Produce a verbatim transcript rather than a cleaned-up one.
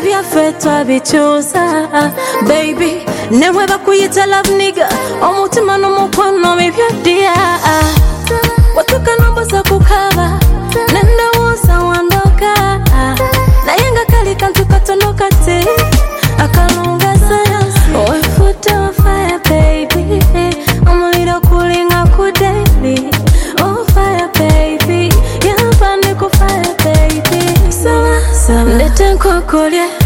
Ebya fetwa bichusa baby newe bakuyita love nigga omutima n'umukono bibyo dia watuka nombo za kukaba nenda wosa wandoka nayenga kali kantu katonoka te akalunga sayansi ofuta wa fire baby omuliro kulinga ku daily oh fire baby yamba niko fire baby sawa sawa ndete nkokolye